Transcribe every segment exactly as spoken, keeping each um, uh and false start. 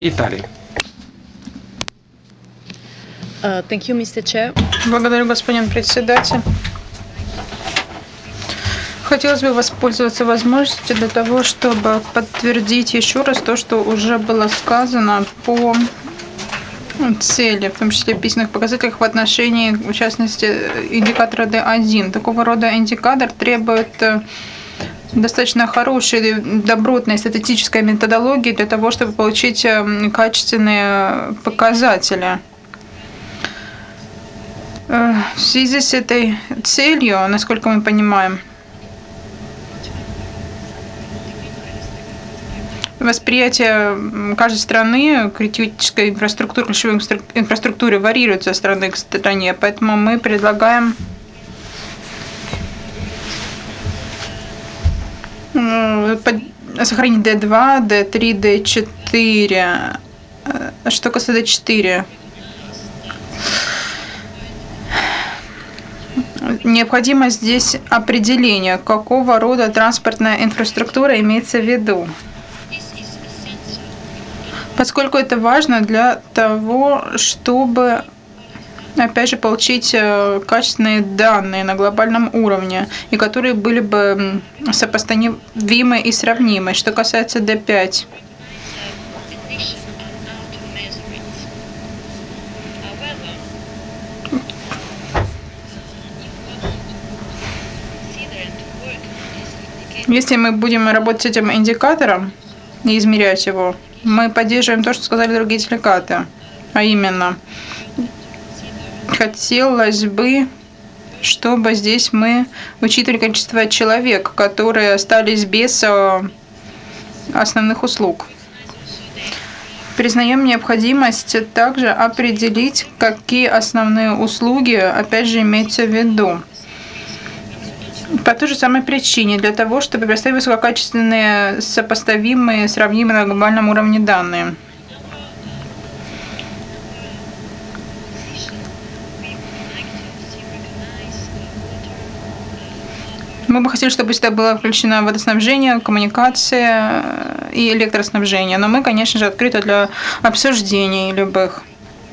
Италии. Uh, thank you, мистер Chair. Благодарю, господин председатель. Хотелось бы воспользоваться возможностью для того, чтобы подтвердить еще раз то, что уже было сказано по цели, в том числе в письменных показателях в отношении, в частности, индикатора ди один. Такого рода индикатор требует достаточно хорошей, добротной статистической методологии для того, чтобы получить качественные показатели. В связи с этой целью, насколько мы понимаем, восприятие каждой страны критической инфраструктуры, ключевой инфраструктуры варьируется от страны к стране, поэтому мы предлагаем сохранить ди два, ди три, ди четыре. Что касается ди четыре, необходимо здесь определение, какого рода транспортная инфраструктура имеется в виду, поскольку это важно для того, чтобы, опять же, получить качественные данные на глобальном уровне, и которые были бы сопоставимы и сравнимы. Что касается ди пять, если мы будем работать с этим индикатором и измерять его, мы поддерживаем то, что сказали другие делегаты, а именно, хотелось бы, чтобы здесь мы учитывали количество человек, которые остались без основных услуг. Признаем необходимость также определить, какие основные услуги, опять же, имеются в виду. По той же самой причине, для того, чтобы предоставить высококачественные, сопоставимые, сравнимые на глобальном уровне данные. Мы бы хотели, чтобы сюда было включено водоснабжение, коммуникация и электроснабжение, но мы, конечно же, открыты для обсуждений любых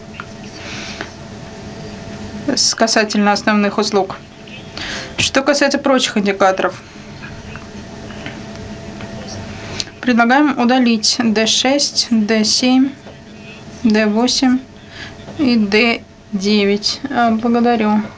касательно основных услуг. Что касается прочих индикаторов, предлагаем удалить ди шесть, ди семь, ди восемь и ди девять. Благодарю.